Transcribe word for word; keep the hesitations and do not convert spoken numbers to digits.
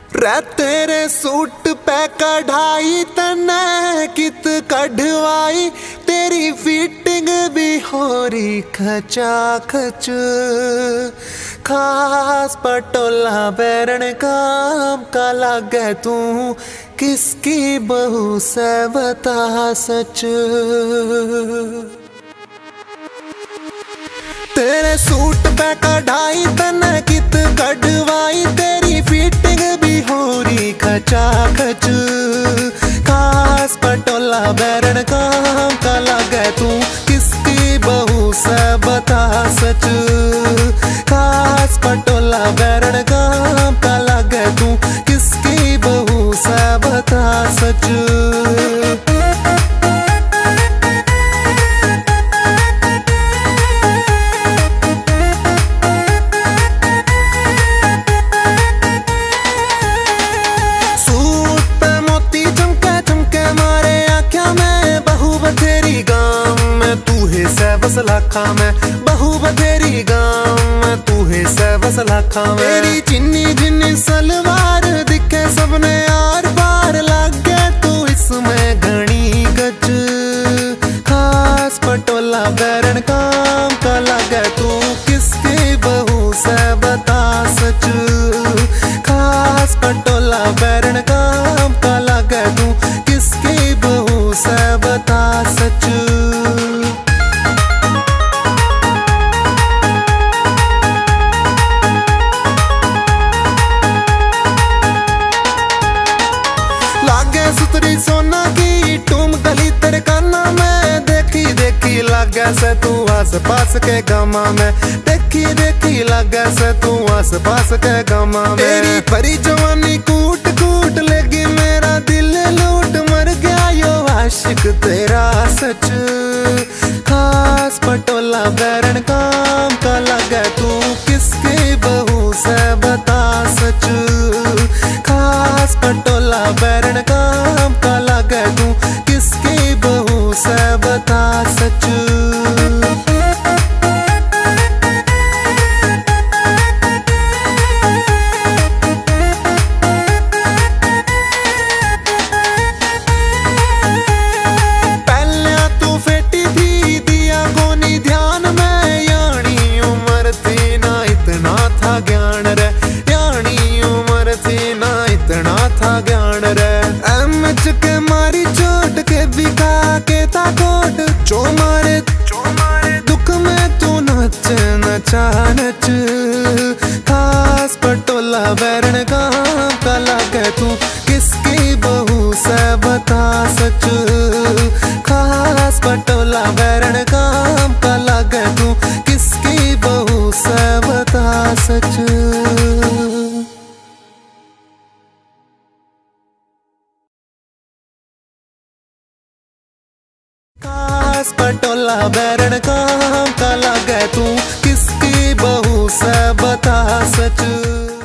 रे तेरे सूट पे कढ़ाई तने कित कढ़वाई, तेरी फिटिंग भी हो रही खचा खच। खास पटोला बैरन काम का लागे तू, किसकी बहू से बता सच। तेरे सूट पे कढ़ाई तने कित कढ़वाई, तेरी फिटिंग भी हो रही खचा खच। खास पटोला बैरन काम का लागे तू, किसकी बहू से बता सच। खास पटोला बैरन काम का लागे तू, किसकी बहू से बता सच। बस लाखा में बहू बतेरी गाँव में, तू है से बस लाखा में। तेरी चिन्नी जिन्नी सलवार दिखे सबने आर पार लागे, तू इसमें घनी गच। खास पटोला बैरन काम का लागे तू, किसकी बहू से बता सच। खास पटोला बैरन काम का लागे तू, किसकी बहू से बता सच। सुतरी सोना की टूम गली तेरे काना में, देखी देखी लगे से तू आस पास के गामा में। देखी देखी लगे से तू आस पास के गामा में। तेरी परी जवानी कूट कूट लेगी मेरा दिल लूट, मर गया यो आशिक तेरा सच। खास पटोला बैरन काम का लगे तू, किसकी बहू से बता सच। खास पटोला बैरन काम का लागे तू, किसकी बहू से बता सच। पहले तू फेटी थी दिया कोनी ध्यान में, यानी उम्र थी ना इतना था ज्ञान रे। यानी उम्र थी ना इतना था ज्ञान रे। एम के मारी चोट के बिका के था कोट, जो मारे जो मारे दुख में तू नच नचा नच। खास पटोला बैरन काम का लागे तू, किसकी बहू से बता सच। खास पटोला बैरन काम का लागे तू, किसकी बहू से बता सच। खास पटोला बैरन काम का लागे तू, किसकी बहू से बता सच।